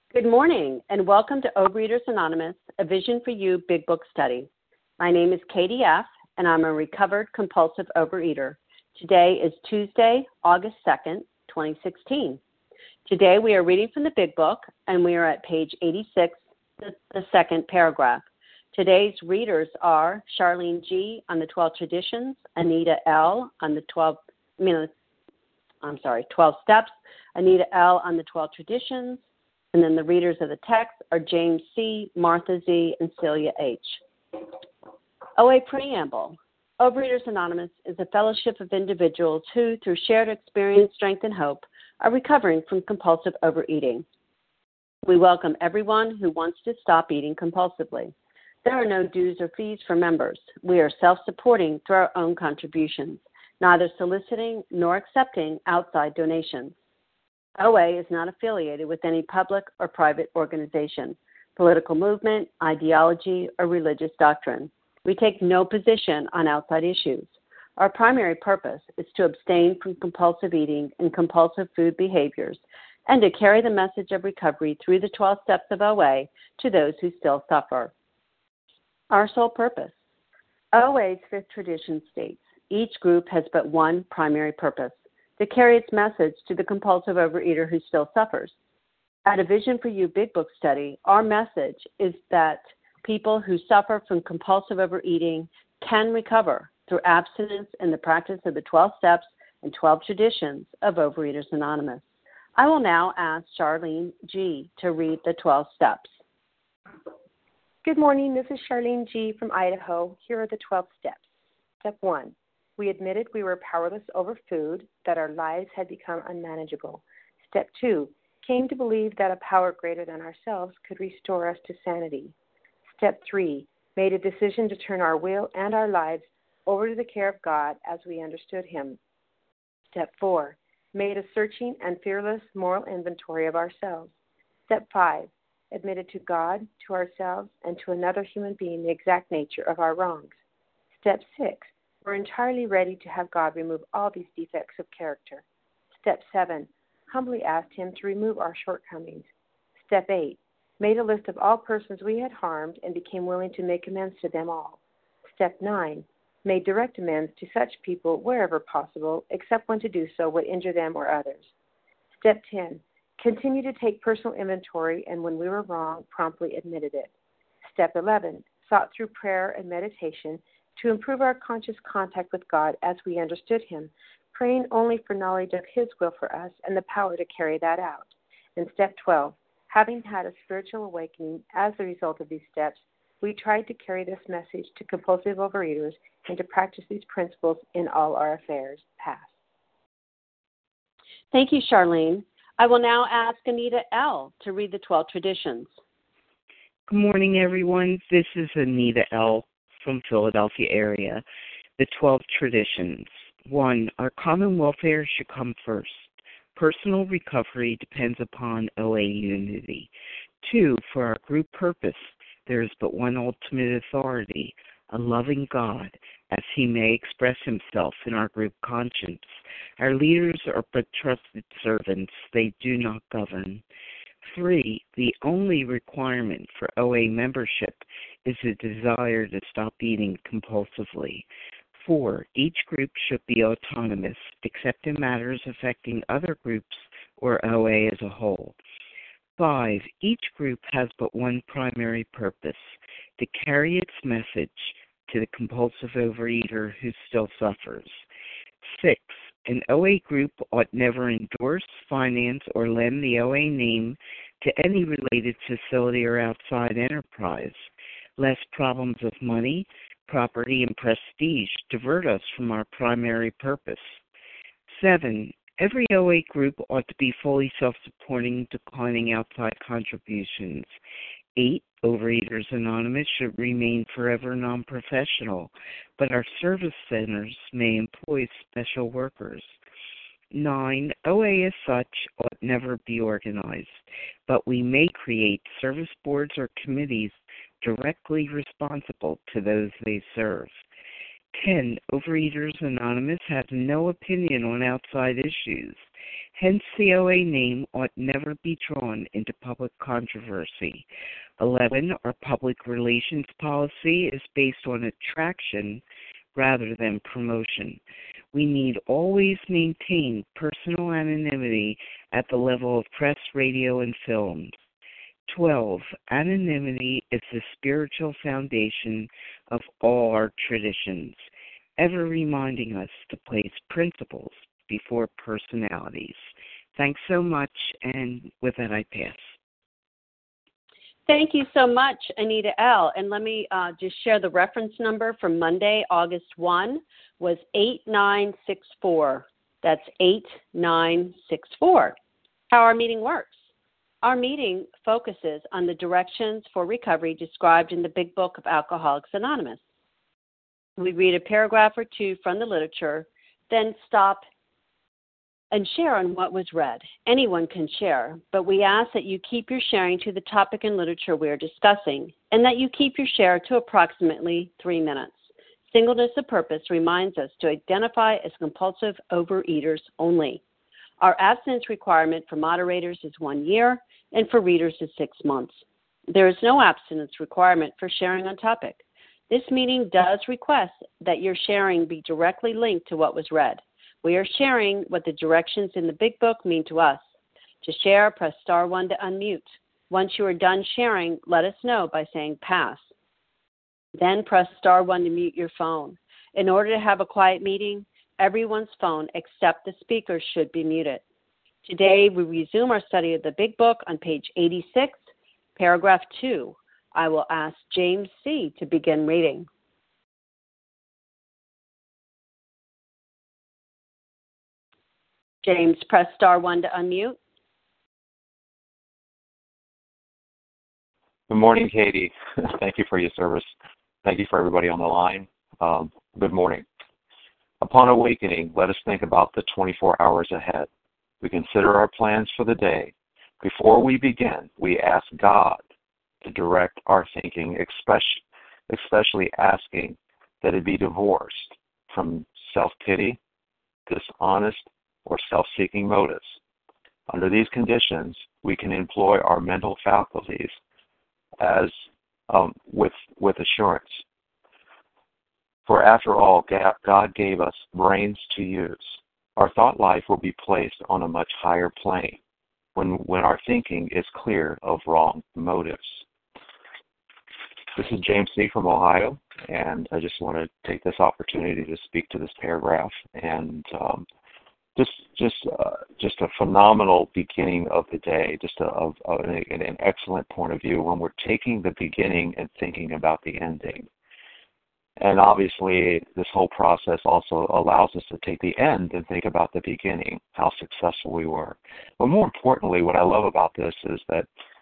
Good morning, and welcome to Overeaters Anonymous, a Vision for You Big Book Study. My name is Katie F., and I'm a recovered compulsive overeater. Today is Tuesday, August 2nd, 2016. Today we are reading from the Big Book, and we are at page 86, the second paragraph. Today's readers are Charlene G. on the 12 Traditions, Anita L. on the 12 Steps, Anita L. on the 12 Traditions, and then the readers of the text are James C., Martha Z., and Celia H. OA Preamble. Overeaters Anonymous is a fellowship of individuals who, through shared experience, strength, and hope, are recovering from compulsive overeating. We welcome everyone who wants to stop eating compulsively. There are no dues or fees for members. We are self-supporting through our own contributions, neither soliciting nor accepting outside donations. OA is not affiliated with any public or private organization, political movement, ideology, or religious doctrine. We take no position on outside issues. Our primary purpose is to abstain from compulsive eating and compulsive food behaviors and to carry the message of recovery through the 12 steps of OA to those who still suffer. Our sole purpose. OA's fifth tradition states, each group has but one primary purpose, to carry its message to the compulsive overeater who still suffers. At a Vision for You Big Book Study, our message is that people who suffer from compulsive overeating can recover through abstinence and the practice of the 12 steps and 12 traditions of Overeaters Anonymous. I will now ask Charlene G. to read the 12 steps. Good morning, this is Charlene G. from Idaho. Here are the 12 steps. Step 1. We admitted we were powerless over food, that our lives had become unmanageable. Step 2. Came to believe that a power greater than ourselves could restore us to sanity. Step 3. Made a decision to turn our will and our lives over to the care of God as we understood Him. Step 4. Made a searching and fearless moral inventory of ourselves. Step 5. Admitted to God, to ourselves, and to another human being the exact nature of our wrongs. Step 6. We're entirely ready to have God remove all these defects of character. Step 7. Humbly asked Him to remove our shortcomings. Step 8. Made a list of all persons we had harmed and became willing to make amends to them all. Step 9. Made direct amends to such people wherever possible, except when to do so would injure them or others. Step 10. Continue to take personal inventory, and when we were wrong, promptly admitted it. Step 11. Sought through prayer and meditation to improve our conscious contact with God as we understood Him, praying only for knowledge of His will for us and the power to carry that out. And step 12, having had a spiritual awakening as a result of these steps, we tried to carry this message to compulsive overeaters and to practice these principles in all our affairs. Pass. Thank you, Charlene. I will now ask Anita L. to read the 12 traditions. Good morning, everyone. This is Anita L. from Philadelphia area. The 12 traditions. 1. Our common welfare should come first. Personal recovery depends upon OA unity. 2. For our group purpose, there is but one ultimate authority, a loving God, as He may express Himself in our group conscience. Our leaders are but trusted servants. They do not govern. 3. The only requirement for OA membership is a desire to stop eating compulsively. 4. Each group should be autonomous, except in matters affecting other groups or OA as a whole. 5. Each group has but one primary purpose, to carry its message to the compulsive overeater who still suffers. 6. An OA group ought never endorse, finance, or lend the OA name to any related facility or outside enterprise, lest problems of money, property, and prestige divert us from our primary purpose. 7. Every OA group ought to be fully self-supporting, declining outside contributions. 8. Overeaters Anonymous should remain forever non-professional, but our service centers may employ special workers. 9. OA as such ought never be organized, but we may create service boards or committees directly responsible to those they serve. 10. Overeaters Anonymous has no opinion on outside issues. Hence, the OA name ought never be drawn into public controversy. 11, our public relations policy is based on attraction rather than promotion. We need always maintain personal anonymity at the level of press, radio, and films. 12, anonymity is the spiritual foundation of all our traditions, ever reminding us to place principles before personalities. Thanks so much, and with that I pass. Thank you so much, Anita L. And let me just share the reference number for Monday, August 1, was 8964. That's 8964. How our meeting works. Our meeting focuses on the directions for recovery described in the Big Book of Alcoholics Anonymous. We read a paragraph or two from the literature, then stop and share on what was read. Anyone can share, but we ask that you keep your sharing to the topic and literature we are discussing, and that you keep your share to approximately 3 minutes. Singleness of purpose reminds us to identify as compulsive overeaters only. Our abstinence requirement for moderators is 1 year, and for readers is 6 months. There is no abstinence requirement for sharing on topic. This meeting does request that your sharing be directly linked to what was read. We are sharing what the directions in the Big Book mean to us. To share, press *1 to unmute. Once you are done sharing, let us know by saying pass. Then press *1 to mute your phone. In order to have a quiet meeting, everyone's phone except the speaker should be muted. Today, we resume our study of the Big Book on page 86, paragraph 2. I will ask James C. to begin reading. James, press *1 to unmute. Good morning, Katie. Thank you for your service. Thank you for everybody on the line. Good morning. Upon awakening, let us think about the 24 hours ahead. We consider our plans for the day. Before we begin, we ask God to direct our thinking, especially asking that it be divorced from self-pity, dishonest, or self-seeking motives. Under these conditions, we can employ our mental faculties as with assurance. For after all, God gave us brains to use. Our thought life will be placed on a much higher plane when our thinking is clear of wrong motives. This is James C. from Ohio, and I just want to take this opportunity to speak to this paragraph and just a phenomenal beginning of the day, just an excellent point of view when we're taking the beginning and thinking about the ending. And obviously, this whole process also allows us to take the end and think about the beginning, how successful we were. But more importantly, what I love about this is that,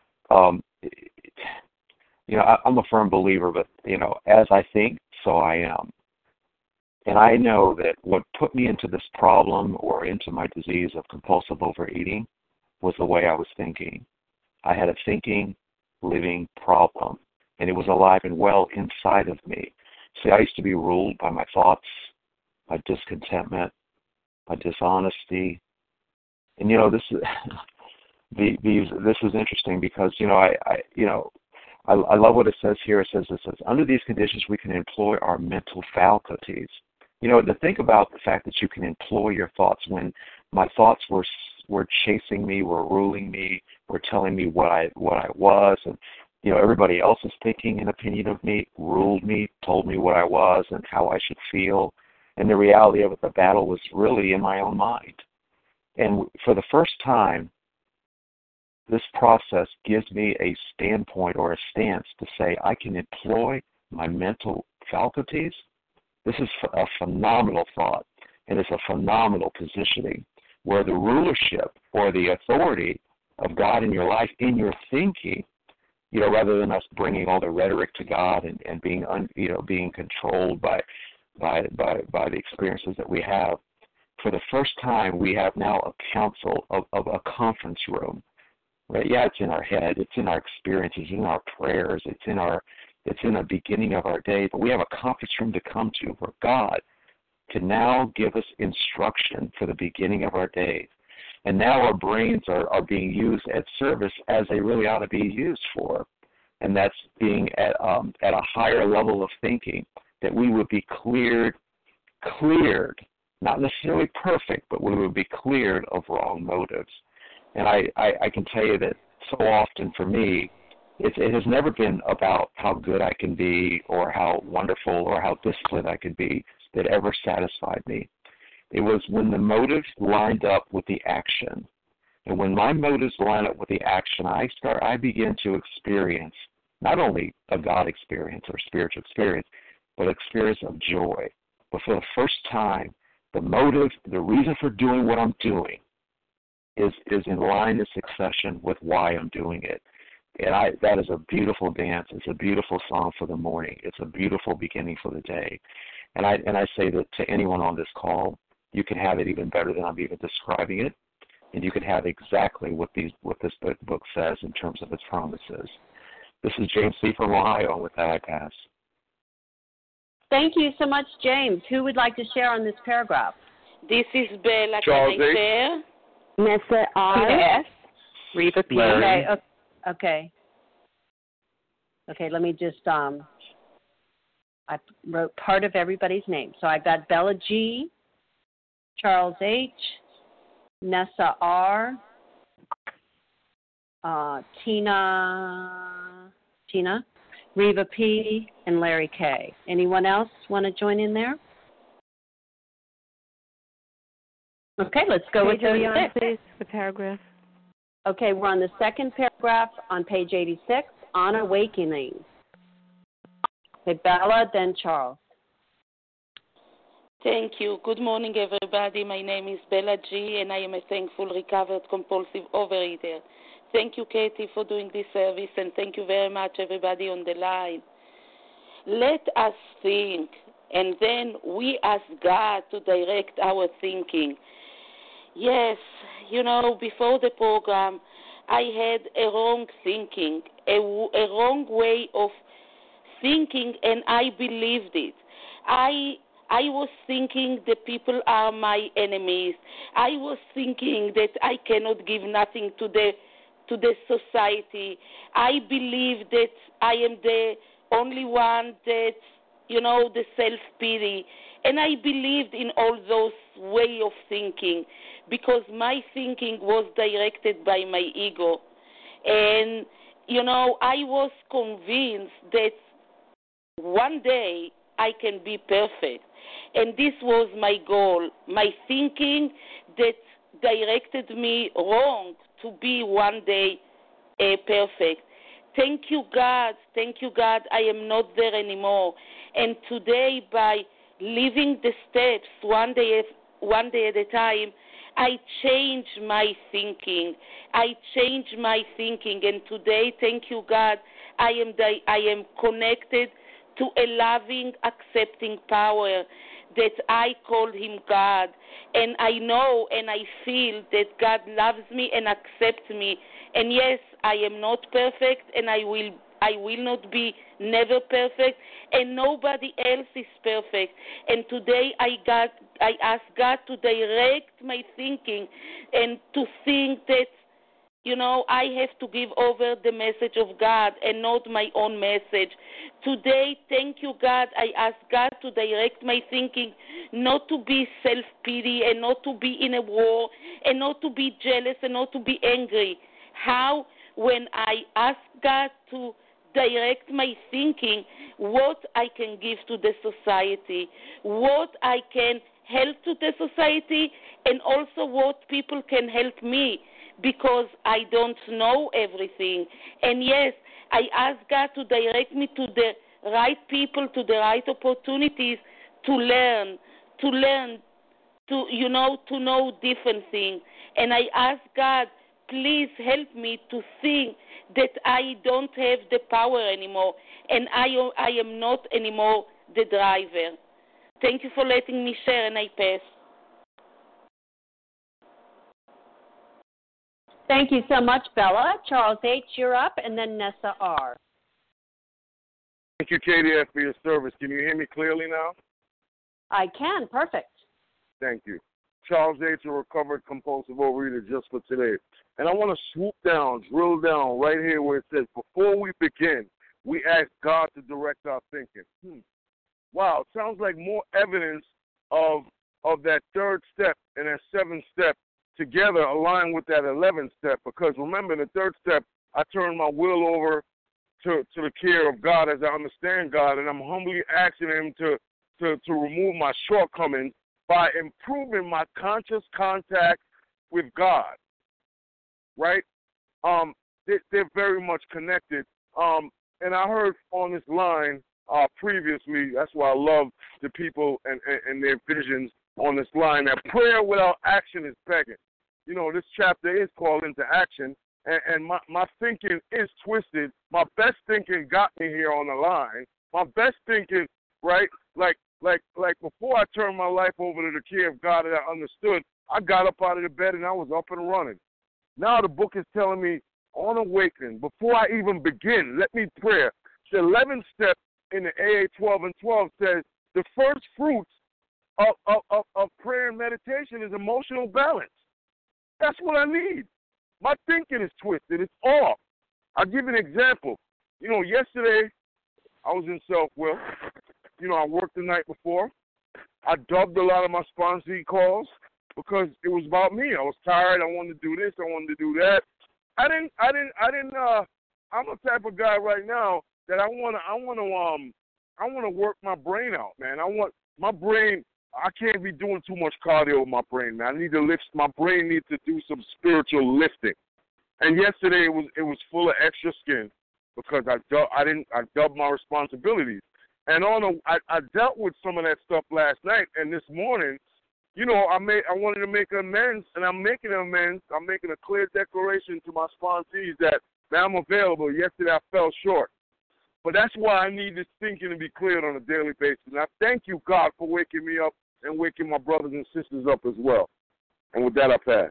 I'm a firm believer, but, as I think, so I am. And I know that what put me into this problem or into my disease of compulsive overeating was the way I was thinking. I had a thinking, living problem, and it was alive and well inside of me. See, I used to be ruled by my thoughts, my discontentment, my dishonesty. And, this is this is interesting because, I love what it says here. It says, under these conditions, we can employ our mental faculties. To think about the fact that you can employ your thoughts when my thoughts were chasing me, were ruling me, were telling me what I was, and everybody else's thinking and opinion of me ruled me, told me what I was and how I should feel, and the reality of it, the battle was really in my own mind. And for the first time, this process gives me a standpoint or a stance to say I can employ my mental faculties. This is a phenomenal thought, and it's a phenomenal positioning where the rulership or the authority of God in your life, in your thinking, rather than us bringing all the rhetoric to God and being controlled by the experiences that we have. For the first time, we have now a council of a conference room. Right? Yeah, it's in our head, it's in our experiences, it's in our prayers, it's in the beginning of our day, but we have a conference room to come to where God can now give us instruction for the beginning of our day. And now our brains are being used at service as they really ought to be used for. And that's being at a higher level of thinking, that we would be cleared, not necessarily perfect, but we would be cleared of wrong motives. And I can tell you that so often for me, it has never been about how good I can be or how wonderful or how disciplined I could be that ever satisfied me. It was when the motives lined up with the action. And when my motives line up with the action, I begin to experience not only a God experience or spiritual experience, but experience of joy. But for the first time, the motive, the reason for doing what I'm doing is in line and succession with why I'm doing it. And that is a beautiful dance. It's a beautiful song for the morning. It's a beautiful beginning for the day. And I say that to anyone on this call, you can have it even better than I'm even describing it, and you can have exactly what this book says in terms of its promises. This is James C. from Ohio, and with that I pass. Thank you so much, James. Who would like to share on this paragraph? This is Bella. Charles Can I share? Nessa R. Yes. Reva P. Okay, let me just, I wrote part of everybody's name. So I've got Bella G., Charles H., Nessa R., Tina, Reva P., and Larry K. Anyone else want to join in there? Okay, let's go with 36. Please, the paragraph. Okay, we're on the second paragraph on page 86, On Awakening. Okay, Bella, then Charles. Thank you. Good morning, everybody. My name is Bella G., and I am a thankful, recovered, compulsive overeater. Thank you, Katie, for doing this service, and thank you very much, everybody on the line. Let us think, and then we ask God to direct our thinking. Yes, before the program, I had a wrong thinking, a wrong way of thinking, and I believed it. I was thinking the people are my enemies. I was thinking that I cannot give nothing to the society. I believe that I am the only one that, the self-pity. And I believed in all those way of thinking because my thinking was directed by my ego. And, I was convinced that one day I can be perfect. And this was my goal, my thinking that directed me wrong to be one day perfect. Thank you, God. I am not there anymore. And today, by living the steps one day at a time, I change my thinking. And today, thank you, God, I am connected to a loving, accepting power that I call him God. And I know and I feel that God loves me and accepts me. And yes, I am not perfect, and I will not be never perfect, and nobody else is perfect. And today I ask God to direct my thinking and to think that, I have to give over the message of God and not my own message. Today, thank you, God, I ask God to direct my thinking not to be self-pity and not to be in a war and not to be jealous and not to be angry. How? When I ask God to direct my thinking, what I can give to the society, what I can help to the society, and also what people can help me, because I don't know everything. And yes, I ask God to direct me to the right people, to the right opportunities to learn, to know different things. And I ask God, please help me to think that I don't have the power anymore and I am not anymore the driver. Thank you for letting me share, and I pass. Thank you so much, Bella. Charles H., you're up, and then Nessa R. Thank you, Katie, for your service. Can you hear me clearly now? I can. Perfect. Thank you. Charles H., a recovered compulsive overeater, just for today. And I want to swoop down, drill down right here where it says, before we begin, we ask God to direct our thinking. Wow, it sounds like more evidence of that third step and that seventh step together align with that 11th step. Because remember, in the third step, I turn my will over to the care of God as I understand God, and I'm humbly asking Him to remove my shortcomings by improving my conscious contact with God. Right? They're very much connected. And I heard on this line previously, that's why I love the people and their visions on this line, that prayer without action is begging. You know, this chapter is called Into Action, and my thinking is twisted. My best thinking got me here on the line. My best thinking, right, like before I turned my life over to the care of God and I understood, I got up out of the bed and I was up and running. Now the book is telling me, on awakening, before I even begin, let me pray. The 11th step in the AA 12 and 12 says the first fruits of prayer and meditation is emotional balance. That's what I need. My thinking is twisted. It's off. I'll give you an example. You know, yesterday I was in self-will. You know, I worked the night before. I dubbed a lot of my sponsee calls because it was about me. I was tired. I wanted to do this. I wanted to do that. I'm the type of guy right now that I want to work my brain out, man. I want my brain. I can't be doing too much cardio with my brain, man. I need to lift. My brain needs to do some spiritual lifting. And yesterday it was full of extra skin because I dubbed my responsibilities. And I dealt with some of that stuff last night, and this morning, you know, I wanted to make amends, and I'm making amends. I'm making a clear declaration to my sponsees that I'm available. Yesterday I fell short. But that's why I need this thinking to be cleared on a daily basis. And I thank you, God, for waking me up and waking my brothers and sisters up as well. And with that, I pass.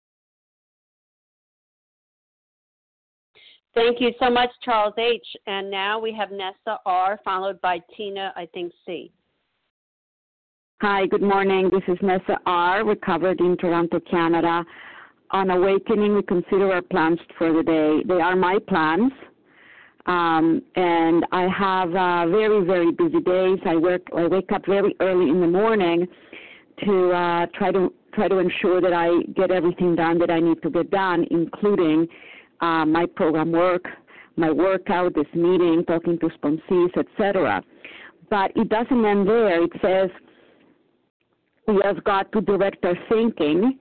Thank you so much, Charles H. And now we have Nessa R., followed by Tina, I think, C. Hi, good morning. This is Nessa R., recovered in Toronto, Canada. On awakening, we consider our plans for the day. They are my plans, and I have very, very busy days. I wake up very early in the morning to try to ensure that I get everything done that I need to get done, including my program work, my workout, this meeting, talking to sponsees, etc. But it doesn't end there. It says we have got to direct our thinking,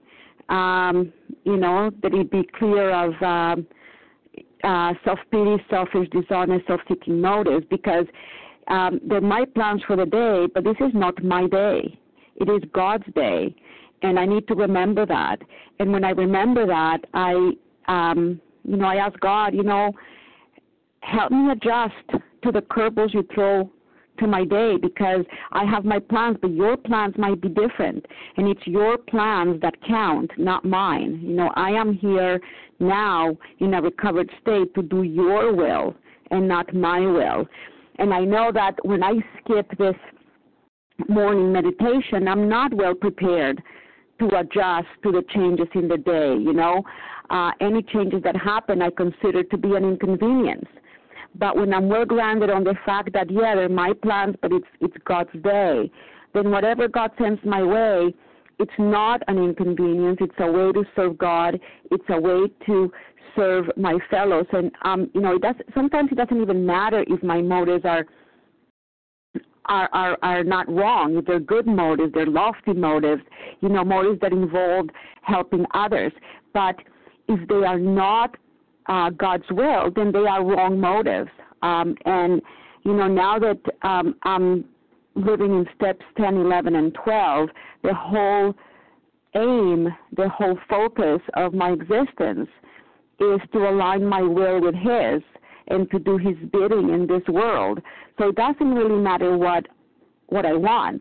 that it be clear of self-pity, selfish, dishonest, self-seeking motives, because they're my plans for the day, but this is not my day. It is God's day, and I need to remember that. And when I remember that, I ask God, help me adjust to the curveballs you throw to my day, because I have my plans, but your plans might be different, and it's your plans that count, not mine. I am here now in a recovered state to do your will and not my will. And I know that when I skip this morning meditation, I'm not well prepared to adjust to the changes in the day. Any changes that happen I consider to be an inconvenience. But when I'm well grounded on the fact that, they're my plans, but it's God's day, then whatever God sends my way, it's not an inconvenience. It's a way to serve God. It's a way to serve my fellows. And, sometimes it doesn't even matter if my motives are not wrong. If they're good motives, they're lofty motives, motives that involve helping others. But if they are not God's will, then they are wrong motives. Now that I'm living in steps 10, 11, and 12, the whole aim, the whole focus of my existence is to align my will with His and to do His bidding in this world. So it doesn't really matter what I want.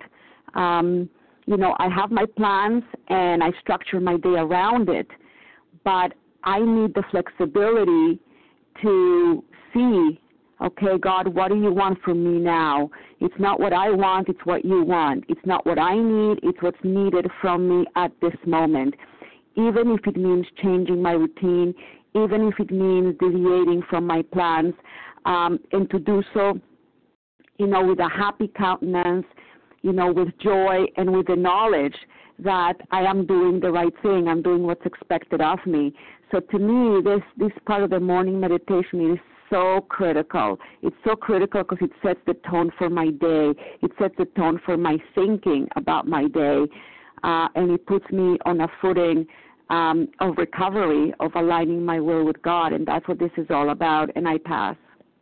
I have my plans and I structure my day around it, but I need the flexibility to see, Okay, God, what do you want from me now? It's not what I want, it's what you want. It's not what I need, it's what's needed from me at this moment. Even if it means changing my routine, even if it means deviating from my plans, and to do so, with a happy countenance, with joy and with the knowledge that I am doing the right thing. I'm doing what's expected of me. So to me, this part of the morning meditation is so critical. It's so critical because it sets the tone for my day. It sets the tone for my thinking about my day, and it puts me on a footing of recovery, of aligning my will with God, and that's what this is all about, and I pass.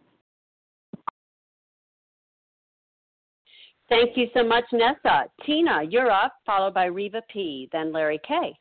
Thank you so much, Nessa. Tina, you're up, followed by Reva P., then Larry K.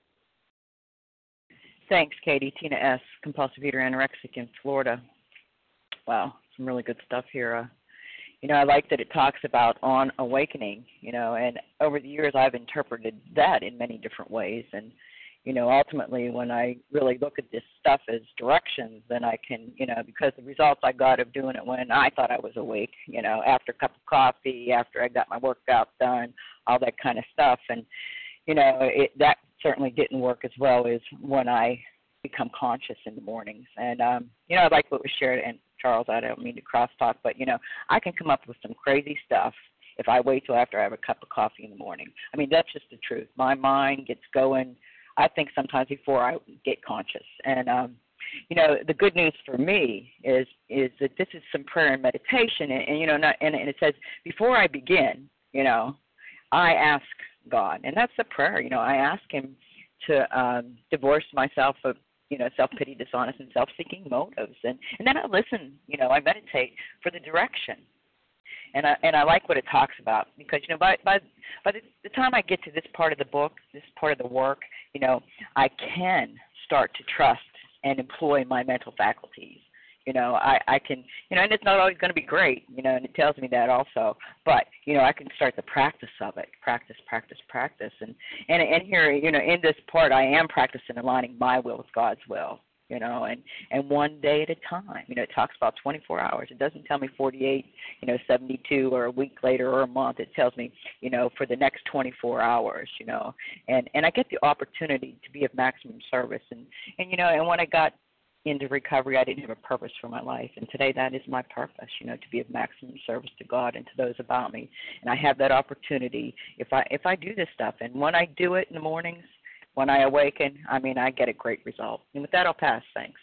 Thanks, Katie. Tina S., compulsive eater, anorexic in Florida. Wow, some really good stuff here. I like that it talks about on awakening, and over the years I've interpreted that in many different ways. And, ultimately when I really look at this stuff as directions, then I can, because the results I got of doing it when I thought I was awake, after a cup of coffee, after I got my workout done, all that kind of stuff. And, that certainly didn't work as well as when I become conscious in the mornings. And, I like what was shared, and Charles, I don't mean to crosstalk, but, I can come up with some crazy stuff if I wait till after I have a cup of coffee in the morning. I mean, that's just the truth. My mind gets going, I think, sometimes before I get conscious. And, the good news for me is that this is some prayer and meditation, and it says, before I begin, I ask God, and that's the prayer. I ask him to divorce myself of, self-pity, dishonest, and self-seeking motives. And then I listen, I meditate for the direction. And I like what it talks about because, by the time I get to this part of the book, this part of the work, I can start to trust and employ my mental faculties. I can, and it's not always going to be great, and it tells me that also. But, I can start the practice of it, practice. And here, in this part, I am practicing aligning my will with God's will, and one day at a time. It talks about 24 hours. It doesn't tell me 48, 72 or a week later or a month. It tells me, for the next 24 hours, and I get the opportunity to be of maximum service. And when I got into recovery, I didn't have a purpose for my life, and today that is my purpose, to be of maximum service to God and to those about me. And I have that opportunity if I do this stuff, and when I do it in the mornings, when I awaken, I get a great result. And with that, I'll pass. Thanks.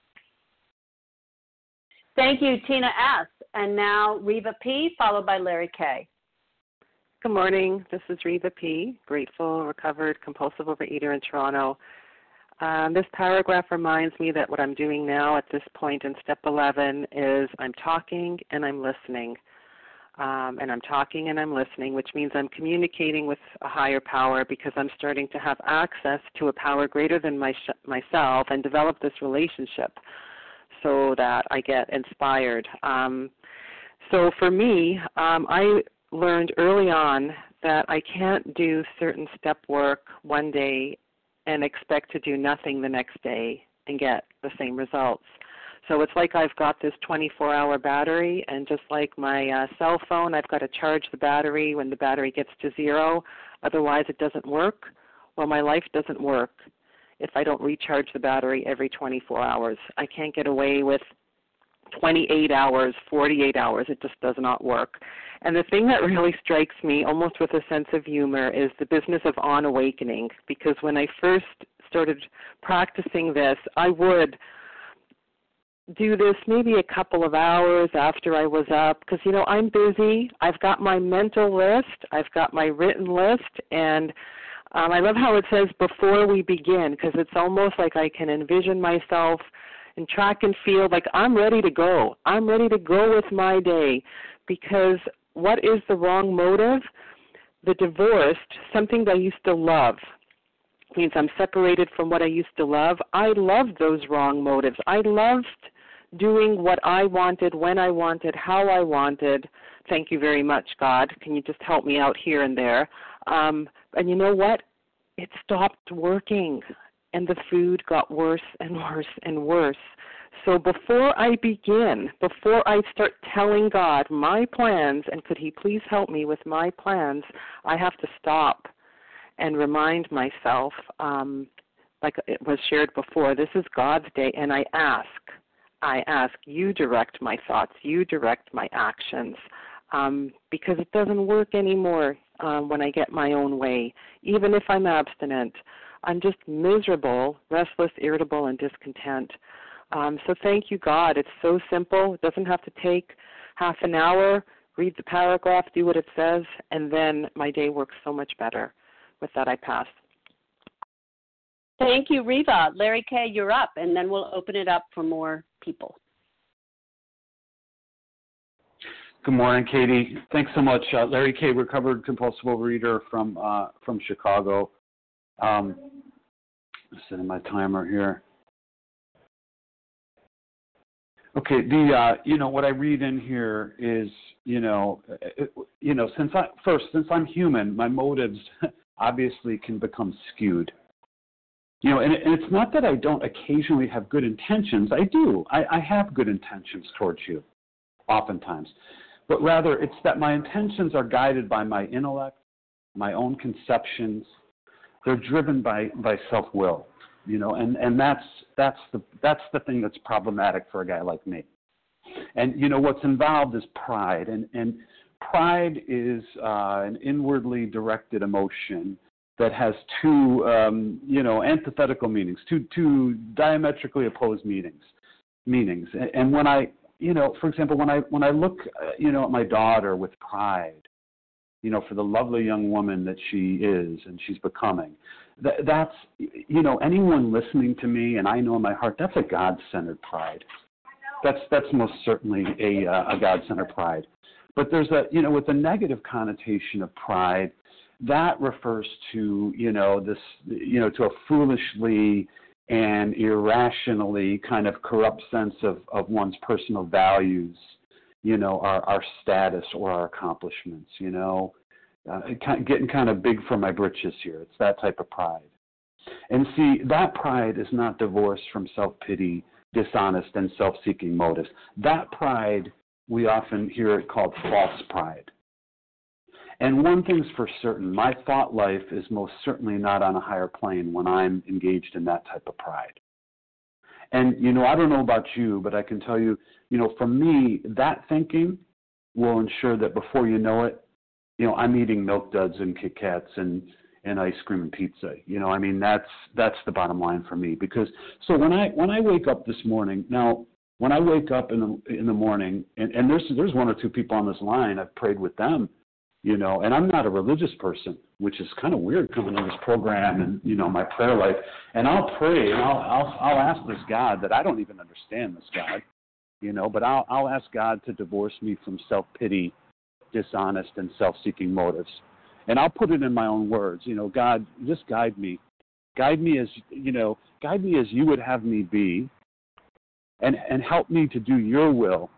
Thank you, Tina S. And now Reva P., followed by Larry K. Good morning. This is Reva P., grateful, recovered, compulsive overeater in Toronto. This paragraph reminds me that what I'm doing now at this point in step 11 is I'm talking and I'm listening. And I'm talking and I'm listening, which means I'm communicating with a higher power because I'm starting to have access to a power greater than myself and develop this relationship so that I get inspired. So for me, I learned early on that I can't do certain step work one day and expect to do nothing the next day and get the same results. So it's like I've got this 24-hour battery, and just like my cell phone, I've got to charge the battery when the battery gets to zero. Otherwise, it doesn't work. Well, my life doesn't work if I don't recharge the battery every 24 hours. I can't get away with 28 hours, 48 hours. It just does not work. And the thing that really strikes me, almost with a sense of humor, is the business of on awakening. Because when I first started practicing this, I would do this maybe a couple of hours after I was up because, I'm busy. I've got my mental list. I've got my written list. And I love how it says before we begin because it's almost like I can envision myself in track and field like I'm ready to go. I'm ready to go with my day because what is the wrong motive? The divorced, something that I used to love, means I'm separated from what I used to love. I loved those wrong motives. I loved doing what I wanted, when I wanted, how I wanted. Thank you very much, God. Can you just help me out here and there? And you know what? It stopped working, and the food got worse and worse and worse. So before I begin, before I start telling God my plans, and could he please help me with my plans, I have to stop and remind myself, like it was shared before, this is God's day, and I ask, you direct my thoughts, you direct my actions, because it doesn't work anymore when I get my own way. Even if I'm abstinent, I'm just miserable, restless, irritable, and discontent. So thank you, God. It's so simple. It doesn't have to take half an hour. Read the paragraph, do what it says, and then my day works so much better. With that, I pass. Thank you, Reva. Larry K., you're up, and then we'll open it up for more people. Good morning, Katie. Thanks so much. Larry K., recovered compulsive overeater from Chicago. I'm setting my timer here. Okay, what I read in here is, since I'm human, my motives obviously can become skewed. And it's not that I don't occasionally have good intentions. I do. I have good intentions towards you, oftentimes. But rather, it's that my intentions are guided by my intellect, my own conceptions. They're driven by self-will, and that's the thing that's problematic for a guy like me. And what's involved is pride, and pride is an inwardly directed emotion that has two antithetical meanings, two diametrically opposed meanings. And when I, for example, when I look, at my daughter with pride, for the lovely young woman that she is and she's becoming, that's, anyone listening to me, and I know in my heart, that's a God-centered pride. That's most certainly a God-centered pride. But there's with a negative connotation of pride, that refers to, to a foolishly and irrationally kind of corrupt sense of one's personal values, our status or our accomplishments, getting kind of big for my britches here. It's that type of pride. And see, that pride is not divorced from self-pity, dishonest, and self-seeking motives. That pride, we often hear it called false pride. And one thing's for certain, my thought life is most certainly not on a higher plane when I'm engaged in that type of pride. And, I don't know about you, but I can tell you, for me, that thinking will ensure that before you know it, I'm eating Milk Duds and Kit Kats and ice cream and pizza. That's the bottom line for me. Because so when I wake up this morning, now when I wake up in the morning, and there's one or two people on this line, I've prayed with them, and I'm not a religious person, which is kind of weird coming on this program and my prayer life. And I'll pray and I'll ask this God that I don't even understand this God, but I'll ask God to divorce me from self-pity, dishonest, and self-seeking motives. And I'll put it in my own words. God, just guide me. Guide me as you would have me be, and help me to do your will.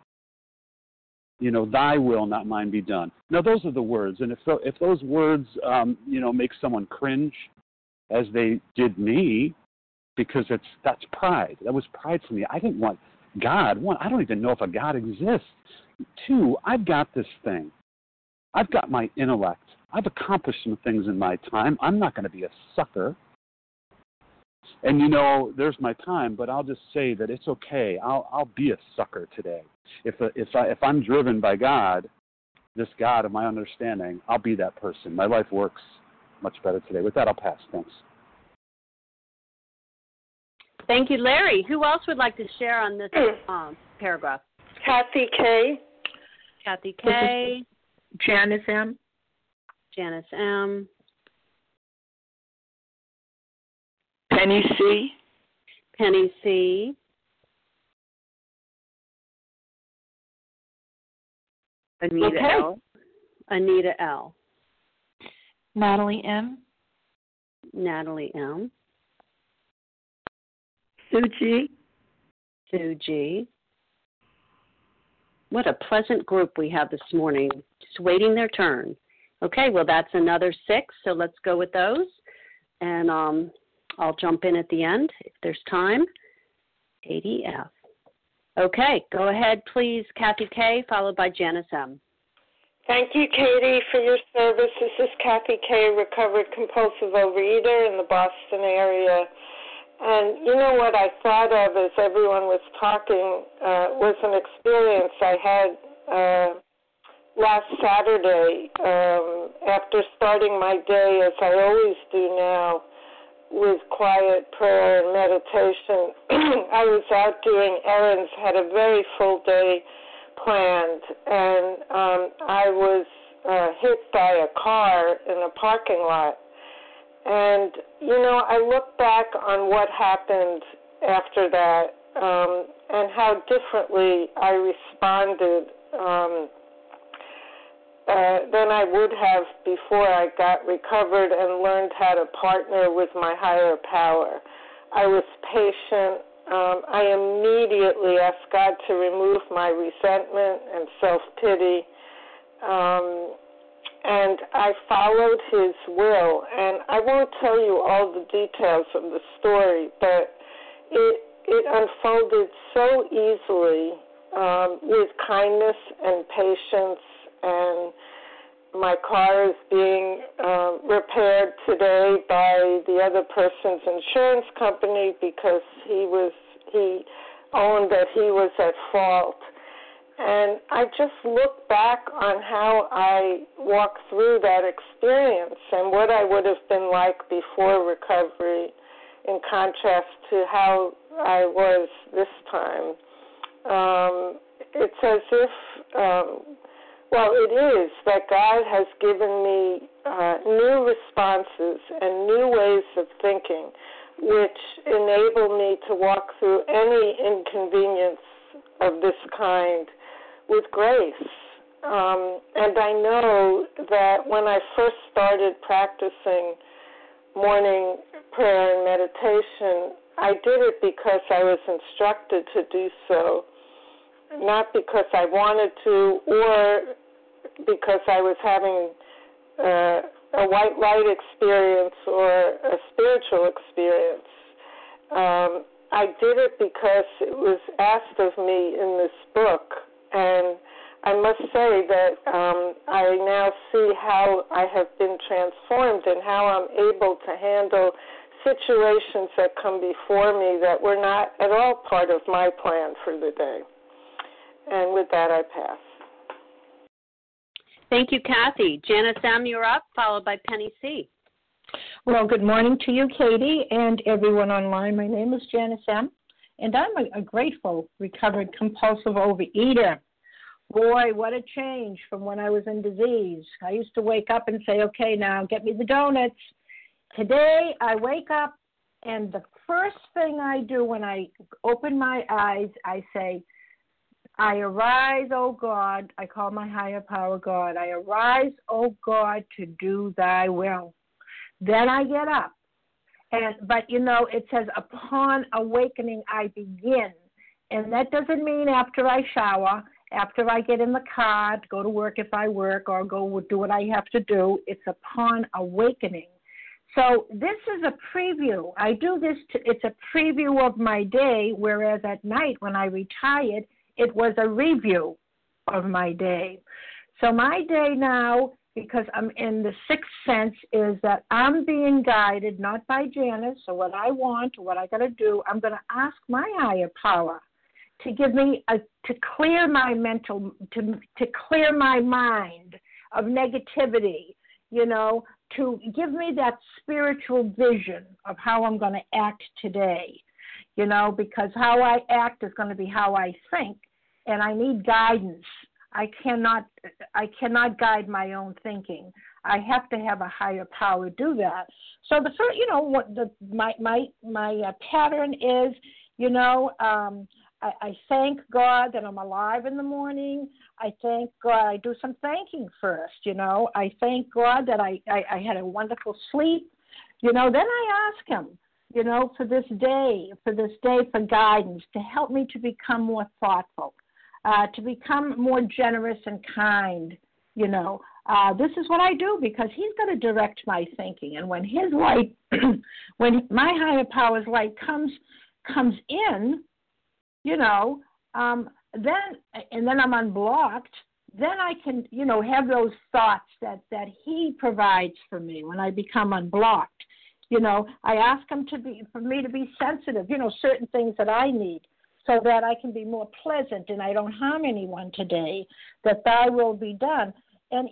Thy will, not mine, be done. Now, those are the words. And if those words, make someone cringe, as they did me, because that's pride. That was pride for me. I didn't want God. One, I don't even know if a God exists. Two, I've got this thing. I've got my intellect. I've accomplished some things in my time. I'm not going to be a sucker. And there's my time, but I'll just say that it's okay. I'll be a sucker today. If I'm driven by God, this God of my understanding, I'll be that person. My life works much better today. With that, I'll pass. Thanks. Thank you, Larry. Who else would like to share on this paragraph? Kathy K. Kathy K. Janice M. Janice M. Penny C. Penny C. Anita L. Anita L. Natalie M. Natalie M. Sue G. Sue G. What a pleasant group we have this morning, just waiting their turn. Okay, well, that's another 6, so let's go with those. And I'll jump in at the end if there's time. Katie F. Okay, go ahead, please, Kathy K., followed by Janice M. Thank you, Katie, for your service. This is Kathy K., recovered compulsive overeater in the Boston area. And you know what I thought of as everyone was talking was an experience I had last Saturday after starting my day, as I always do now, with quiet prayer and meditation. I was out doing errands, had a very full day planned, and I was hit by a car in a parking lot. And, you know, I look back on what happened after that and how differently I responded than I would have before I got recovered and learned how to partner with my higher power. I was patient. I immediately asked God to remove my resentment and self-pity. And I followed his will. And I won't tell you all the details of the story, but it unfolded so easily with kindness and patience. And my car is being repaired today by the other person's insurance company because he owned that he was at fault. And I just look back on how I walked through that experience and what I would have been like before recovery in contrast to how I was this time. It's as if, well, it is that God has given me new responses and new ways of thinking, which enable me to walk through any inconvenience of this kind with grace. And I know that when I first started practicing morning prayer and meditation, I did it because I was instructed to do so, not because I wanted to or because I was having a white light experience or a spiritual experience. I did it because it was asked of me in this book, and I must say that I now see how I have been transformed and how I'm able to handle situations that come before me that were not at all part of my plan for the day. And with that, I pass. Thank you, Kathy. Janice M., you're up, followed by Penny C. Well, good morning to you, Katie, and everyone online. My name is Janice M., and I'm a grateful, recovered, compulsive overeater. Boy, what a change from when I was in disease. I used to wake up and say, okay, now get me the donuts. Today, I wake up, and the first thing I do when I open my eyes, I say, I arise, O God. I call my higher power God. I arise, O God, to do thy will. Then I get up. But, you know, it says, upon awakening, I begin. And that doesn't mean after I shower, after I get in the car to go to work if I work or go do what I have to do. It's upon awakening. So this is a preview. I do this, it's a preview of my day, whereas at night when I retired, it was a review of my day. So my day now, because I'm in the sixth sense, is that I'm being guided not by Janice or what I want or what I got to do. I'm going to ask my higher power to give me to clear my mental, to clear my mind of negativity, you know, to give me that spiritual vision of how I'm going to act today, you know, because how I act is going to be how I think. And I need guidance. I cannot guide my own thinking. I have to have a higher power do that. So the first, you know, what my pattern is, you know, I thank God that I'm alive in the morning. I thank God. I do some thanking first, you know. I thank God that I had a wonderful sleep, you know. Then I ask Him, you know, for this day for guidance, to help me to become more thoughtful. To become more generous and kind, you know. This is what I do because He's going to direct my thinking. And when His light, when my higher power's light comes in, you know, then I'm unblocked, then I can, have those thoughts that he provides for me when I become unblocked. I ask him for me to be sensitive, certain things that I need, so that I can be more pleasant and I don't harm anyone today, that thy will be done. And,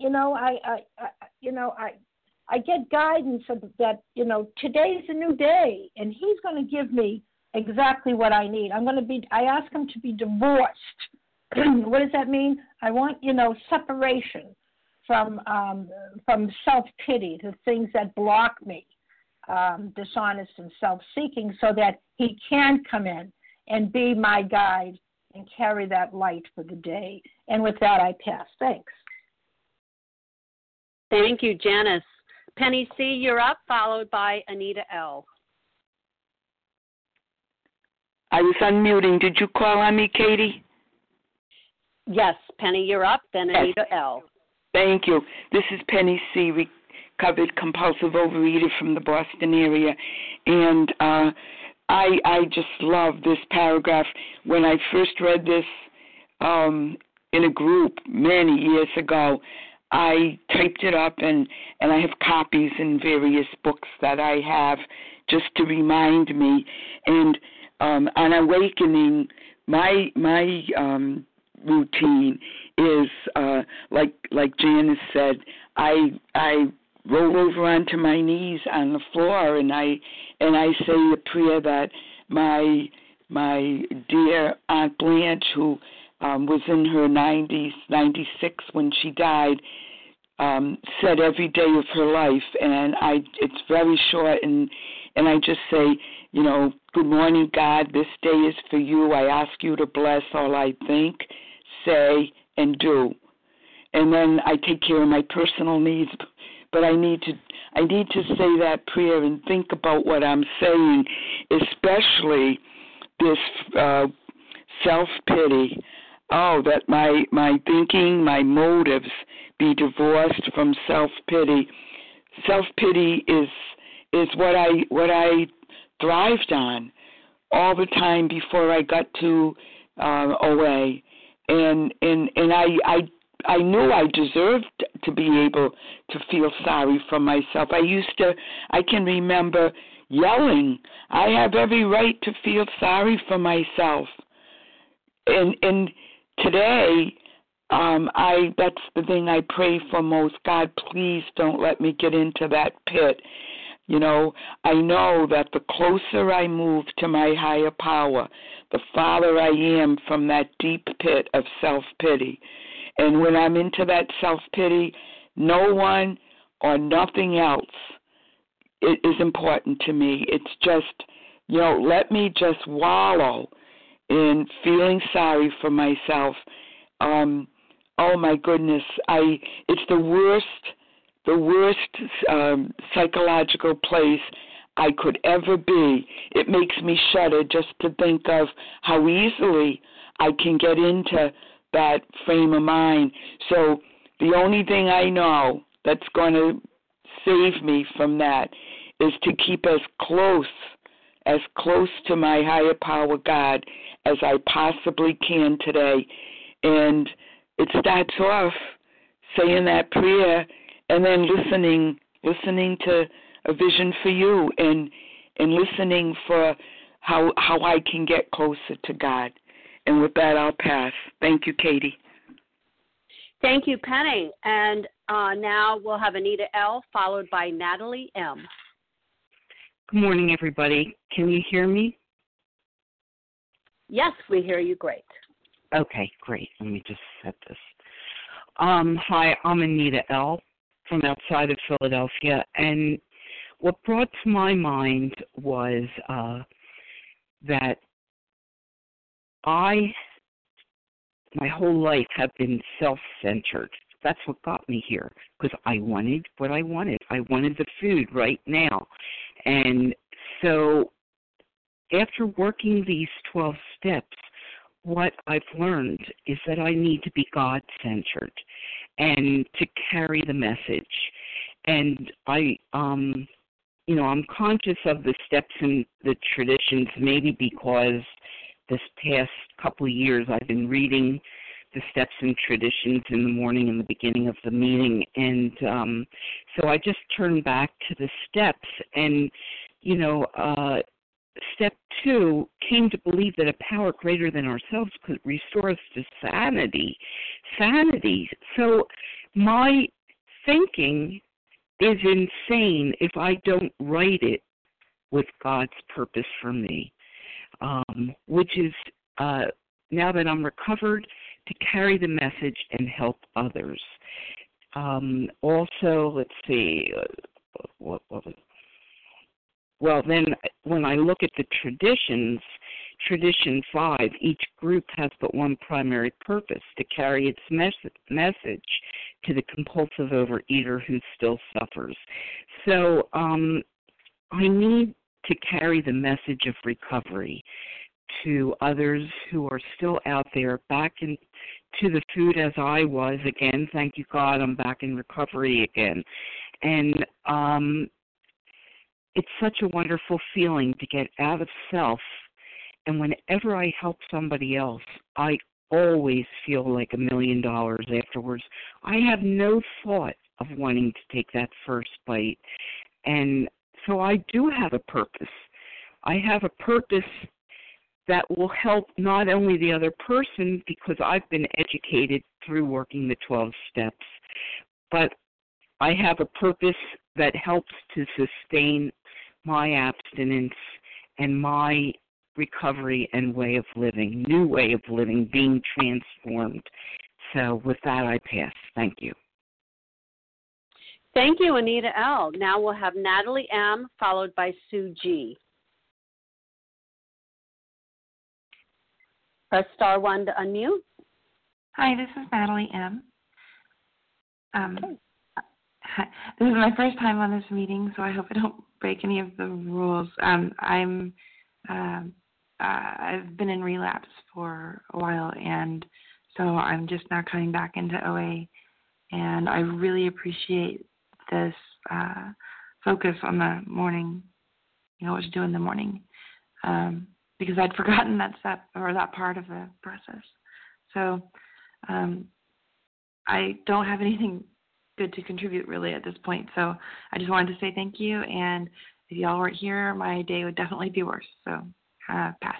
I get guidance that, today's a new day, and he's going to give me exactly what I need. I ask him to be divorced. What does that mean? I want, separation from self-pity, the things that block me, dishonest and self-seeking, so that he can come in and be my guide and carry that light for the day. And with that, I pass. Thanks. Thank you, Janice. Penny C., you're up, followed by Anita L. I was unmuting. Did you call on me, Katie? Yes, Penny, you're up, then Anita L. Thank you. This is Penny C., recovered compulsive overeater from the Boston area. And I just love this paragraph. When I first read this in a group many years ago, I typed it up, and I have copies in various books that I have just to remind me. And on awakening, my routine is like Janice said, I roll over onto my knees on the floor, and I say a prayer that my dear Aunt Blanche, who was in her 90s, 96 when she died, said every day of her life, and it's very short, and I just say, good morning, God, this day is for you. I ask you to bless all I think, say, and do. And then I take care of my personal needs, but I need to say that prayer and think about what I'm saying, especially this self-pity. Oh, that my thinking, my motives be divorced from self-pity. Self-pity is what I thrived on all the time before I got to OA, and I knew I deserved to be able to feel sorry for myself. I can remember yelling, I have every right to feel sorry for myself. And today, that's the thing I pray for most. God, please don't let me get into that pit. I know that the closer I move to my higher power, the farther I am from that deep pit of self-pity. And when I'm into that self-pity, no one or nothing else is important to me. It's just, let me just wallow in feeling sorry for myself. Oh my goodness, it's the worst psychological place I could ever be. It makes me shudder just to think of how easily I can get into that frame of mind. So the only thing I know that's going to save me from that is to keep as close to my higher power, God, as I possibly can today. And it starts off saying that prayer and then listening to a vision for you and listening for how I can get closer to God. And with that, I'll pass. Thank you, Katie. Thank you, Penny. And now we'll have Anita L., followed by Natalie M. Good morning, everybody. Can you hear me? Yes, we hear you great. Okay, great. Let me just set this. Hi, I'm Anita L. from outside of Philadelphia, and what brought to my mind was that my whole life have been self-centered. That's what got me here, because I wanted what I wanted. I wanted the food right now. And so after working these 12 steps, what I've learned is that I need to be God-centered and to carry the message. And I'm conscious of the steps and the traditions, maybe because this past couple of years, I've been reading the steps and traditions in the morning and the beginning of the meeting, and so I just turned back to the steps, and step 2 came to believe that a power greater than ourselves could restore us to sanity. So my thinking is insane if I don't write it with God's purpose for me, which is, now that I'm recovered, to carry the message and help others. Also, let's see, what was it? Well, then when I look at the traditions, Tradition 5, each group has but one primary purpose, to carry its message to the compulsive overeater who still suffers. So I need to carry the message of recovery to others who are still out there, back into the food as I was again. Thank you, God, I'm back in recovery again. And it's such a wonderful feeling to get out of self. And whenever I help somebody else, I always feel like $1 million afterwards. I have no thought of wanting to take that first bite. And so I do have a purpose. I have a purpose that will help not only the other person, because I've been educated through working the 12 steps, but I have a purpose that helps to sustain my abstinence and my recovery and way of living, new way of living, being transformed. So with that, I pass. Thank you. Thank you, Anita L. Now we'll have Natalie M., followed by Sue G. Press *1 to unmute. Hi, this is Natalie M. This is my first time on this meeting, so I hope I don't break any of the rules. I've been in relapse for a while, and so I'm just now coming back into OA, and I really appreciate this focus on the morning, what to do in the morning, because I'd forgotten that step or that part of the process. So I don't have anything good to contribute really at this point, so I just wanted to say thank you, and if y'all weren't here, my day would definitely be worse, so pass.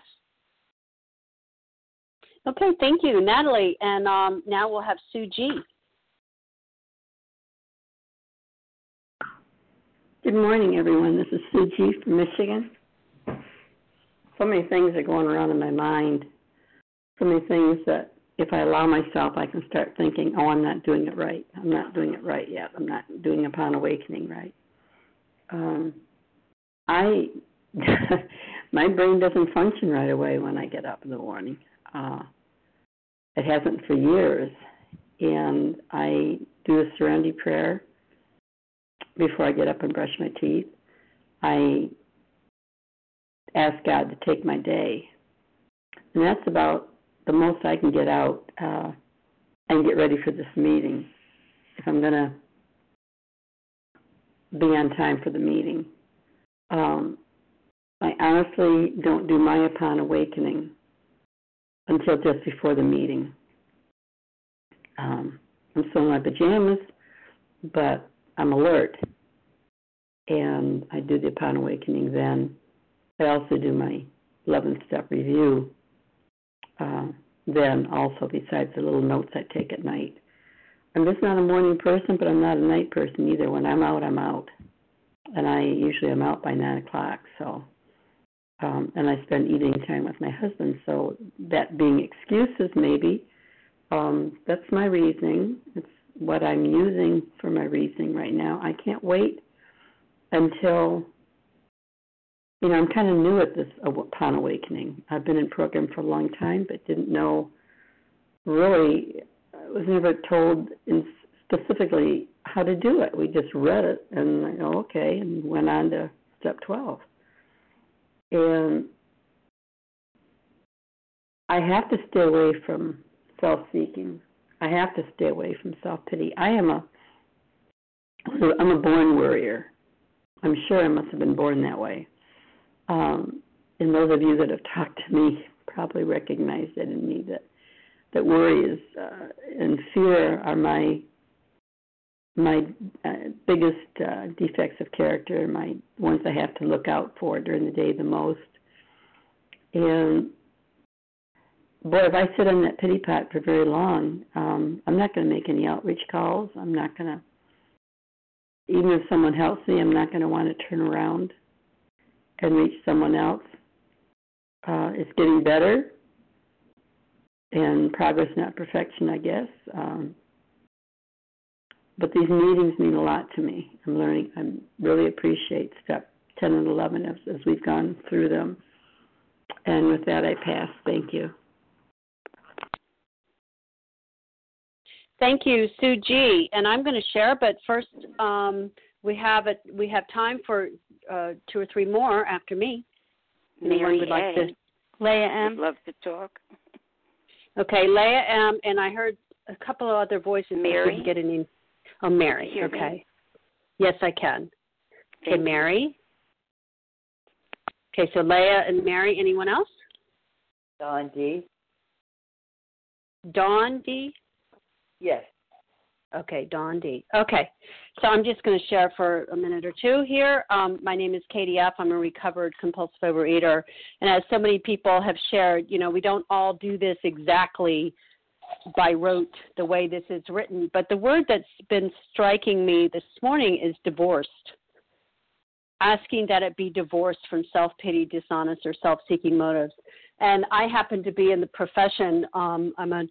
Okay, thank you, Natalie, and now we'll have Sue G. Good morning, everyone. This is Sue G. from Michigan. So many things are going around in my mind, so many things that if I allow myself, I can start thinking, oh, I'm not doing it right. I'm not doing it right yet. I'm not doing Upon Awakening right. My brain doesn't function right away when I get up in the morning. It hasn't for years. And I do a serenity prayer before I get up and brush my teeth. I ask God to take my day. And that's about the most I can get out and get ready for this meeting, if I'm going to be on time for the meeting. I honestly don't do my Upon Awakening until just before the meeting. I'm still in my pajamas, but I'm alert, and I do the Upon Awakening then. I also do my 11-step review then also, besides the little notes I take at night. I'm just not a morning person, but I'm not a night person either. When I'm out, I'm out. And I usually am out by 9 o'clock, so. And I spend eating time with my husband, so that being excuses maybe, that's my reasoning. It's what I'm using for my reasoning right now. I can't wait until, I'm kind of new at this Upon Awakening. I've been in program for a long time, but didn't know really, I was never told specifically how to do it. We just read it, and I go, okay, and went on to step 12. And I have to stay away from self-seeking. I have to stay away from self-pity. I'm a born worrier. I'm sure I must have been born that way. And those of you that have talked to me probably recognize that in me, that worry is and fear are my biggest defects of character, my ones I have to look out for during the day the most. And boy, if I sit on that pity pot for very long, I'm not going to make any outreach calls. I'm not going to, even if someone helps me, I'm not going to want to turn around and reach someone else. It's getting better, and progress, not perfection, I guess. But these meetings mean a lot to me. I'm learning. I really appreciate step 10 and 11 as we've gone through them. And with that, I pass. Thank you. Thank you, Sue G. And I'm going to share, but first we have time for 2 or 3 more after me. Mary would like A. to? Leah M. Would love to talk. Okay, Leah M. And I heard a couple of other voices. Mary. Get a name. Oh, Mary. Hear Okay. Me? Yes, I can. Okay, Thank Mary. Okay, so Leah and Mary. Anyone else? Dawn D. Dawn D. Yes. Okay, Dawn D. Okay, so I'm just going to share for a minute or two here. My name is Katie F. I'm a recovered compulsive overeater. And as so many people have shared, we don't all do this exactly by rote the way this is written. But the word that's been striking me this morning is divorced. Asking that it be divorced from self-pity, dishonest, or self-seeking motives. And I happen to be in the profession. I'm an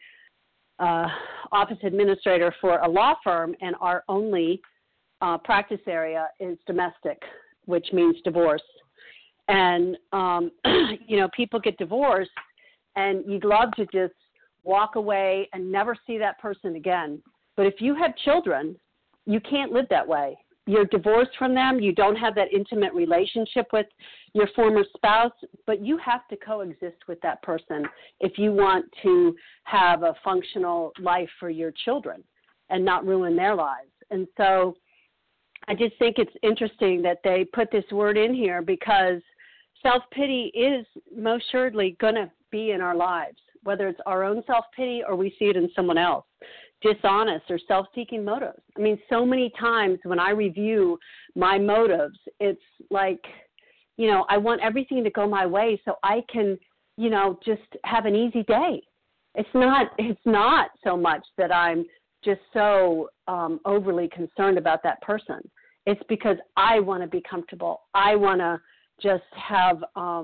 office administrator for a law firm, and our only practice area is domestic, which means divorce. And, people get divorced, and you'd love to just walk away and never see that person again. But if you have children, you can't live that way. You're divorced from them. You don't have that intimate relationship with your former spouse, but you have to coexist with that person if you want to have a functional life for your children and not ruin their lives. And so I just think it's interesting that they put this word in here because self-pity is most assuredly going to be in our lives, whether it's our own self-pity or we see it in someone else. Dishonest or self-seeking motives. I mean, so many times when I review my motives, it's like, I want everything to go my way so I can, just have an easy day. It's not so much that I'm just so overly concerned about that person. It's because I want to be comfortable. I want to just have,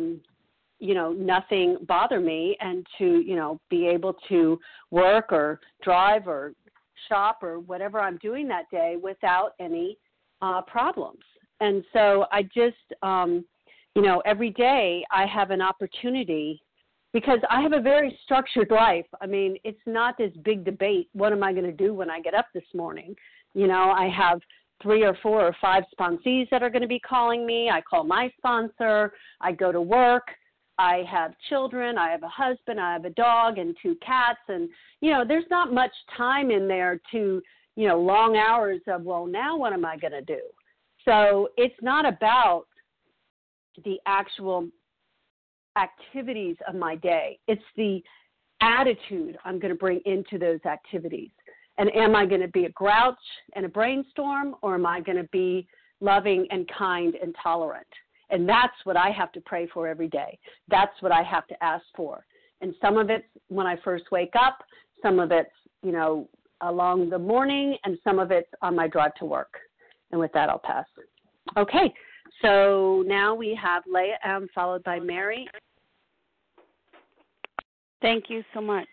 nothing bother me and to, be able to work or drive or shop or whatever I'm doing that day without any problems. And so I just, every day I have an opportunity because I have a very structured life. I mean, it's not this big debate. What am I going to do when I get up this morning? I have 3 or 4 or 5 sponsees that are going to be calling me. I call my sponsor. I go to work. I have children, I have a husband, I have a dog and 2 cats. And, there's not much time in there to, long hours of, well, now what am I going to do? So it's not about the actual activities of my day. It's the attitude I'm going to bring into those activities. And am I going to be a grouch and a brainstorm, or am I going to be loving and kind and tolerant? And that's what I have to pray for every day. That's what I have to ask for. And some of it's when I first wake up, some of it's, along the morning, and some of it's on my drive to work. And with that, I'll pass. Okay, so now we have Leah M. followed by Mary. Thank you so much.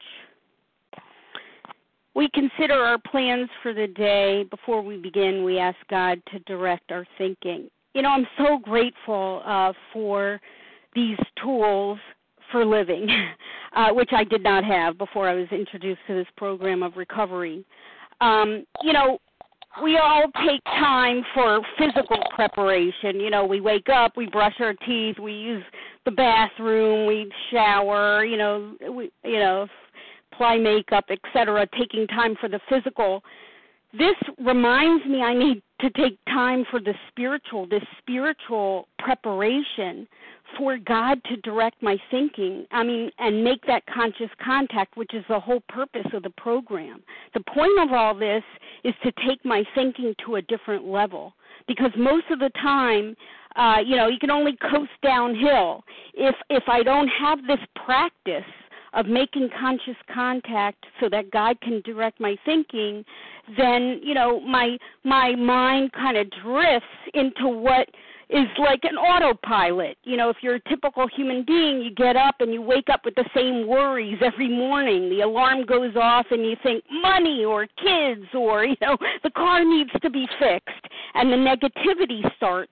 We consider our plans for the day. Before we begin, we ask God to direct our thinking. I'm so grateful for these tools for living, which I did not have before I was introduced to this program of recovery. We all take time for physical preparation. We wake up, we brush our teeth, we use the bathroom, we shower, apply makeup, etc., taking time for the physical. this reminds me I need to take time for this spiritual preparation for God to direct my thinking, and make that conscious contact, which is the whole purpose of the program. The point of all this is to take my thinking to a different level, because most of the time, you can only coast downhill. If I don't have this practice of making conscious contact so that God can direct my thinking, then, my mind kind of drifts into what is like an autopilot. If you're a typical human being, you get up and you wake up with the same worries every morning. The alarm goes off and you think money or kids or, the car needs to be fixed, and the negativity starts.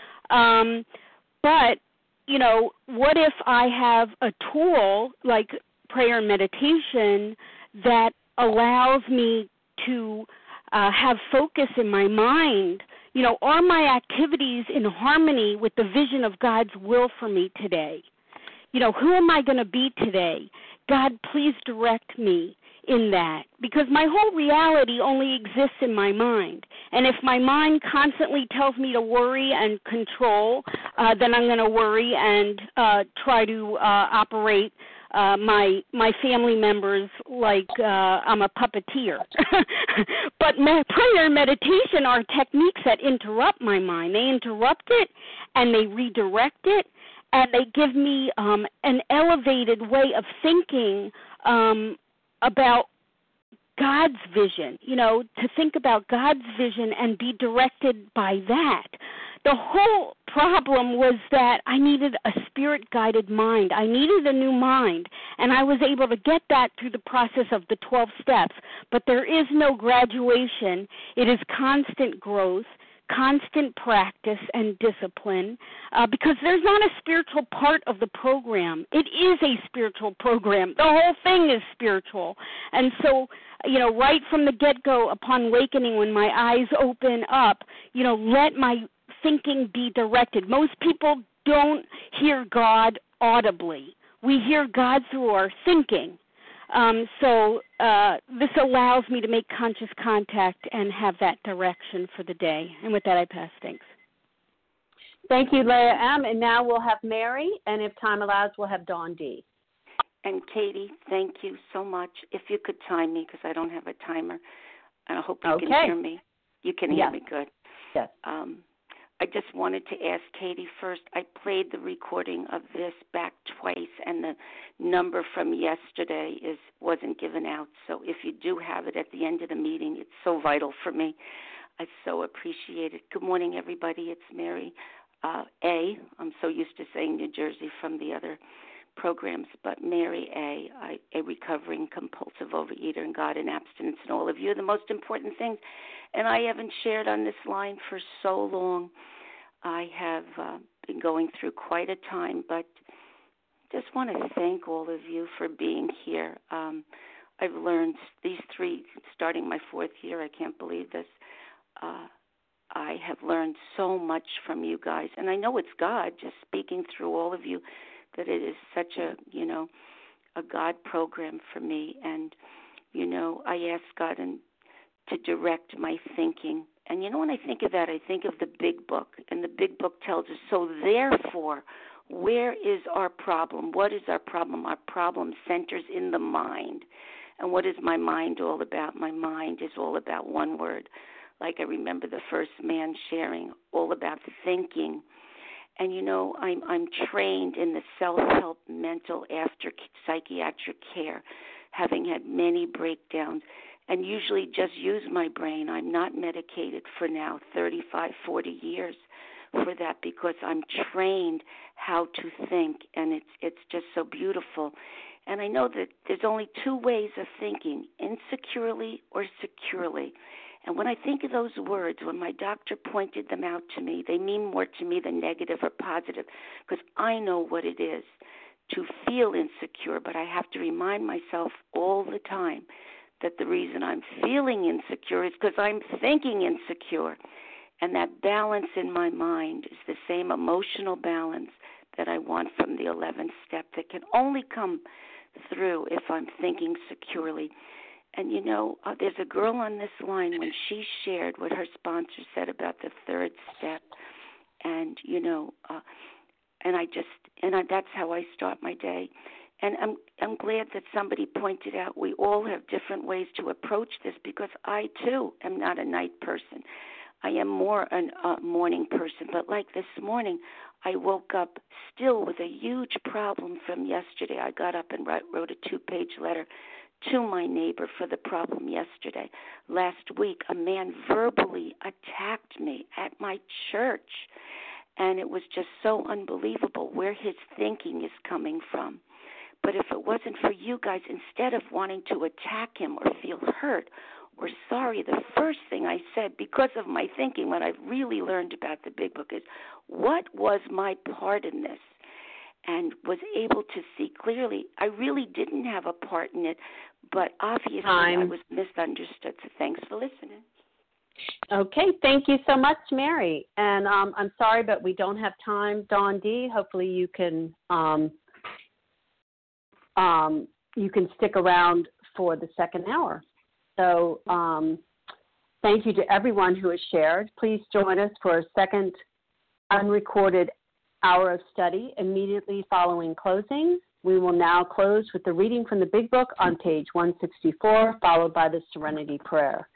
But, what if I have a tool like prayer and meditation that allows me to have focus in my mind? Are my activities in harmony with the vision of God's will for me today? Who am I going to be today? God, please direct me in that, because my whole reality only exists in my mind. And if my mind constantly tells me to worry and control, then I'm going to worry and try to operate my family members like I'm a puppeteer. But prayer and meditation are techniques that interrupt my mind. They interrupt it and they redirect it, and they give me an elevated way of thinking about God's vision, to think about God's vision and be directed by that. The whole problem was that I needed a spirit-guided mind. I needed a new mind, and I was able to get that through the process of the 12 steps. But there is no graduation. It is constant growth, constant practice and discipline, because there's not a spiritual part of the program. It is a spiritual program. The whole thing is spiritual. And so, right from the get-go, upon awakening, when my eyes open up, let my thinking be directed. Most people don't hear God audibly. We hear God through our thinking. So this allows me to make conscious contact and have that direction for the day. And with that, I pass. Thanks. Thank you, Leah M. And now we'll have Mary, and if time allows, we'll have Dawn D. And Katie, thank you so much. If you could time me, because I don't have a timer, and I hope you can hear me. You can hear me good. Yes. I just wanted to ask Katie first. I played the recording of this back twice, and the number from yesterday wasn't given out. So if you do have it at the end of the meeting, it's so vital for me. I so appreciate it. Good morning, everybody. It's Mary A. I'm so used to saying New Jersey from the other programs, but Mary A., a recovering compulsive overeater, and God and abstinence, and all of you are the most important things. And I haven't shared on this line for so long. I have been going through quite a time, but just want to thank all of you for being here. I've learned these 3, starting my 4th year, I can't believe this. I have learned so much from you guys, and I know it's God just speaking through all of you, that it is such a God program for me. And, I ask God to direct my thinking. And, when I think of that, I think of the big book. And the big book tells us, so therefore, where is our problem? What is our problem? Our problem centers in the mind. And what is my mind all about? My mind is all about one word. Like I remember the first man sharing, all about thinking. And, I'm trained in the self-help mental after psychiatric care, having had many breakdowns, and usually just use my brain. I'm not medicated for now 35, 40 years for that, because I'm trained how to think, and it's just so beautiful. And I know that there's only 2 ways of thinking, insecurely or securely. And when I think of those words, when my doctor pointed them out to me, they mean more to me than negative or positive, because I know what it is to feel insecure, but I have to remind myself all the time that the reason I'm feeling insecure is because I'm thinking insecure. And that balance in my mind is the same emotional balance that I want from the 11th step that can only come through if I'm thinking securely. And, you know, there's a girl on this line when she shared what her sponsor said about the third step. And, you know, that's how I start my day. And I'm glad that somebody pointed out we all have different ways to approach this, because I, too, am not a night person. I am more a morning person. But like this morning, I woke up still with a huge problem from yesterday. I got up and wrote a 2-page letter to my neighbor for the problem yesterday. Last week, a man verbally attacked me at my church, and it was just so unbelievable where his thinking is coming from. But if it wasn't for you guys, instead of wanting to attack him or feel hurt or sorry, the first thing I said, because of my thinking, what I've really learned about the Big Book is, what was my part in this? And was able to see clearly I really didn't have a part in it, but obviously I was misunderstood. So thanks for listening. Okay, thank you so much, Mary. And I'm sorry, but we don't have time, Dawn D. Hopefully you can stick around for the second hour. So thank you to everyone who has shared. Please join us for a second unrecorded hour of study immediately following closing. We will now close with the reading from the Big Book on page 164, followed by the Serenity Prayer.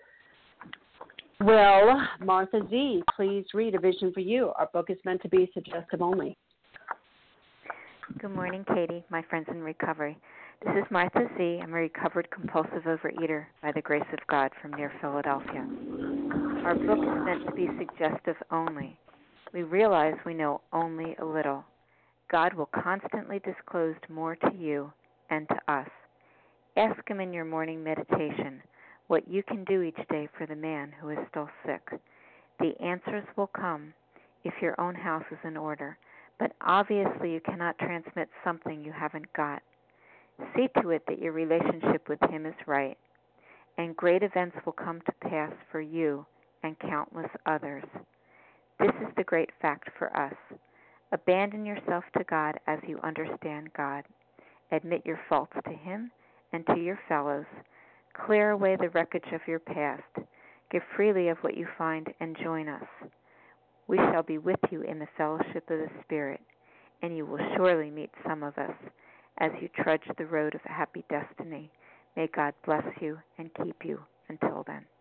Will Martha Z. please read A Vision for You? Our book is meant to be suggestive only. Good morning, Katie, my friends in recovery. This is Martha Z. I'm a recovered compulsive overeater by the grace of God from near Philadelphia. Our book is meant to be suggestive only. We realize we know only a little. God will constantly disclose more to you and to us. Ask Him in your morning meditation what you can do each day for the man who is still sick. The answers will come if your own house is in order, but obviously you cannot transmit something you haven't got. See to it that your relationship with Him is right, and great events will come to pass for you and countless others. This is the great fact for us. Abandon yourself to God as you understand God. Admit your faults to Him and to your fellows. Clear away the wreckage of your past. Give freely of what you find and join us. We shall be with you in the fellowship of the Spirit, and you will surely meet some of us as you trudge the road of happy destiny. May God bless you and keep you until then.